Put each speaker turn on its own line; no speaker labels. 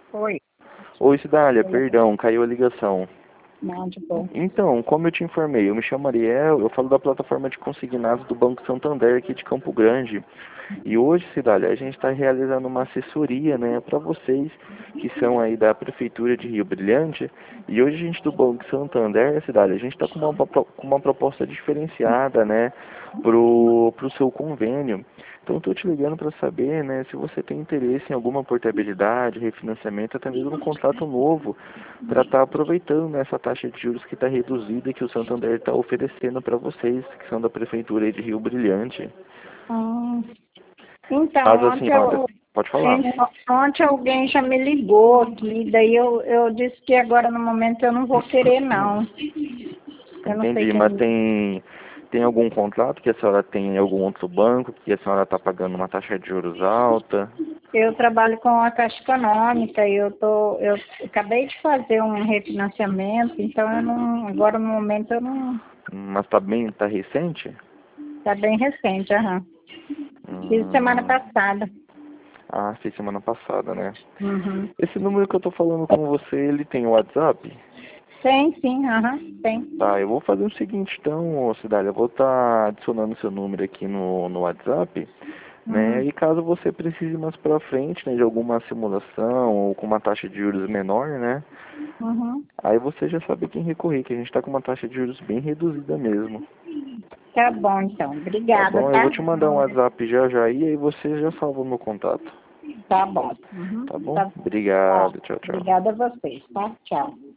Oi.
Oi, Cidália, perdão, caiu a ligação.
Não, de boa.
Então, como eu te informei, eu me chamo Ariel, eu falo da plataforma de consignados do Banco Santander aqui de Campo Grande. E hoje, Cidália, a gente está realizando uma assessoria, né, para vocês que são aí da Prefeitura de Rio Brilhante. E hoje a gente do Banco Santander, Cidália, a gente está com uma proposta diferenciada, né, pro seu convênio. Então, estou te ligando para saber, né, se você tem interesse em alguma portabilidade, refinanciamento, até mesmo um contrato novo, para estar aproveitando essa taxa de juros que está reduzida e que o Santander está oferecendo para vocês, que são da Prefeitura aí de Rio Brilhante.
Hum. Então,
Caso a senhora... Pode falar.
ontem alguém já me ligou aqui, daí eu disse que agora no momento eu não vou querer, não. Eu não sei
Entendi, mas tem algum contrato que a senhora tem em algum outro banco, que a senhora está pagando uma taxa de juros alta?
Eu trabalho com a Caixa Econômica e eu acabei de fazer um refinanciamento, então eu não, agora no momento eu não,
Mas tá recente?
tá bem recente, aham. Fiz semana
Hum,
passada.
fez semana passada, né?
Uhum.
Esse número que eu tô falando com você, ele tem o WhatsApp?
Tem, sim, aham, tem.
Tá, eu vou fazer o seguinte então, Cidália, eu vou estar adicionando seu número aqui no WhatsApp, né?
Uhum.
E caso você precise mais pra frente, né, de alguma simulação ou com uma taxa de juros menor, né?
Uhum.
Aí você já sabe quem recorrer, que a gente está com uma taxa de juros bem reduzida mesmo.
Tá bom, então.
Tá
Obrigada,
bom? Eu vou
tá?
te mandar um WhatsApp já já e aí você já salva o meu contato.
Tá bom. Uhum.
Tá bom?
Tá, tá.
Obrigado. Tchau, tchau.
Obrigada a vocês, tá? Tchau.